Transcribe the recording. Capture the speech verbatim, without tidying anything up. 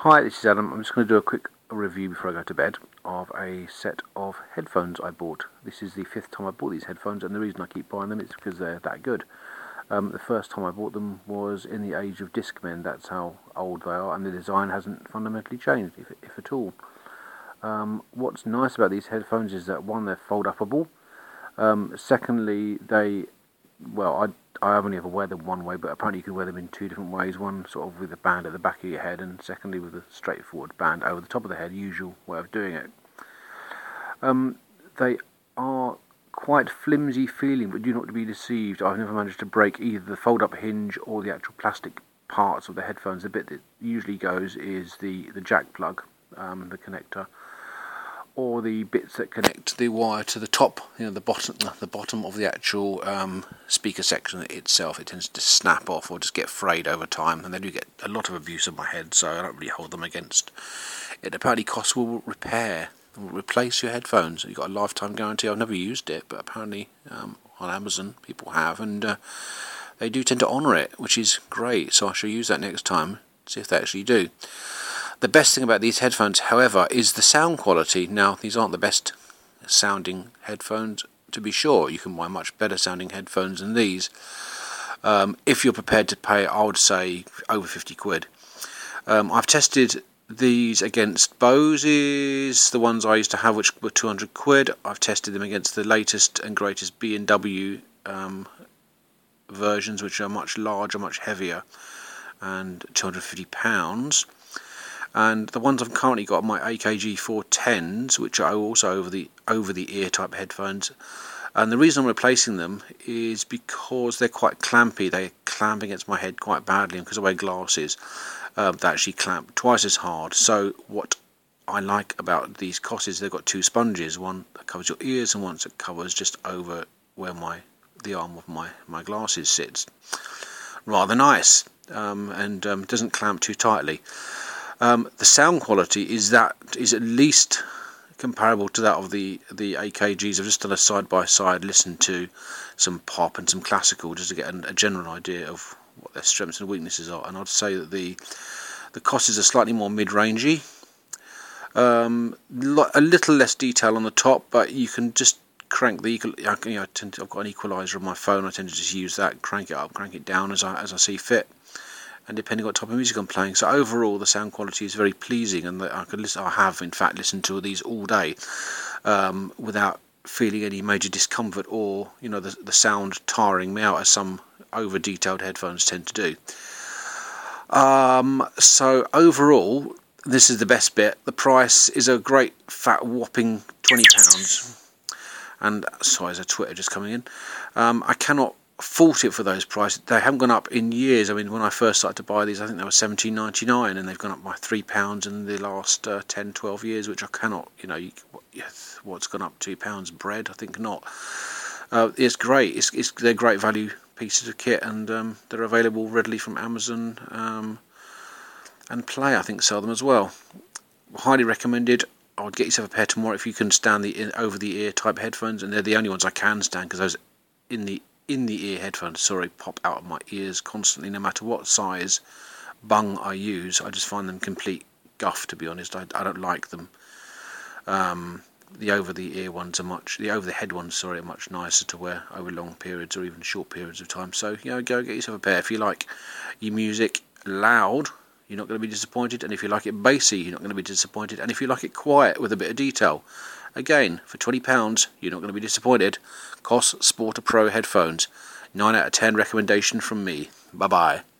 Hi, this is Adam. I'm just going to do a quick review before I go to bed of a set of headphones I bought. This is the fifth time I bought these headphones, and the reason I keep buying them is because they're that good. Um, the first time I bought them was in the age of Discmen. That's how old they are, and the design hasn't fundamentally changed, if, if at all. Um, what's nice about these headphones is that, one, they're fold-upable. Um, secondly, they, well, I I only ever wear them one way, but apparently you can wear them in two different ways. One sort of with a band at the back of your head, and secondly with a straightforward band over the top of the head, usual way of doing it. Um, they are quite flimsy feeling, but do not to be deceived. I've never managed to break either the fold-up hinge or the actual plastic parts of the headphones. The bit that usually goes is the, the jack plug, um, the connector, or the bits that connect the wire to the top, you know, the bottom, the bottom of the actual um, speaker section itself. It tends to snap off or just get frayed over time, and they do get a lot of abuse of my head, so I don't really hold them against. It apparently costs will repair, will replace your headphones. You've got a lifetime guarantee. I've never used it, but apparently um, on Amazon people have, and uh, they do tend to honour it, which is great. So I shall use that next time, see if they actually do. The best thing about these headphones, however, is the sound quality. Now, these aren't the best sounding headphones, to be sure. You can buy much better sounding headphones than these. Um, if you're prepared to pay, I would say, over fifty quid. Um, I've tested these against Bose's, the ones I used to have, which were two hundred quid. I've tested them against the latest and greatest B and W um, versions, which are much larger, much heavier, and two hundred fifty pounds. And the ones I've currently got are my A K G four tens, which are also over the over the ear type headphones. And the reason I'm replacing them is because they're quite clampy. They clamp against my head quite badly, and because I wear glasses, um, they actually clamp twice as hard. So what I like about these Cosses, they've got two sponges, one that covers your ears and one that covers just over where my the arm of my, my glasses sits. Rather nice, um, and um, doesn't clamp too tightly. Um, the sound quality is that is at least comparable to that of the the A K Gs. I've just done a side by side, listened to some pop and some classical just to get a, a general idea of what their strengths and weaknesses are. And I'd say that the the Cosses are slightly more mid-rangey, um, a little less detail on the top, but you can just crank the equal. You know, I tend to, I've got an equalizer on my phone. I tend to just use that, crank it up, crank it down as I as I see fit, and depending on what type of music I'm playing. So overall, the sound quality is very pleasing, and I could listen. I have, in fact, listened to these all day um, without feeling any major discomfort or, you know, the the sound tiring me out, as some over-detailed headphones tend to do. Um, so overall, this is the best bit. The price is a great fat whopping twenty pounds. And sorry, there's a Twitter just coming in. Um, I cannot fault it for those prices. They haven't gone up in years. I mean, when I first started to buy these, I think they were seventeen ninety-nine, and they've gone up by three pounds in the last uh, ten, twelve years, which I cannot, you know, you, what's gone up two pounds? Bread? I think not. Uh, it's great. It's, it's they're great value pieces of kit, and um, they're available readily from Amazon um, and Play. I think sell them as well. Highly recommended. I would get yourself a pair tomorrow if you can stand the over the ear type headphones, and they're the only ones I can stand, because those in the in the ear headphones, sorry, pop out of my ears constantly, no matter what size bung I use. I just find them complete guff, to be honest. I, I don't like them. Um, the over the ear ones are much, the over the head ones, sorry, are much nicer to wear over long periods or even short periods of time. So, you know, go get yourself a pair. If you like your music loud, you're not going to be disappointed, and if you like it bassy, you're not going to be disappointed, and if you like it quiet with a bit of detail, again, for twenty pounds, you're not going to be disappointed. Koss Sporta Pro headphones. nine out of ten recommendation from me. Bye-bye.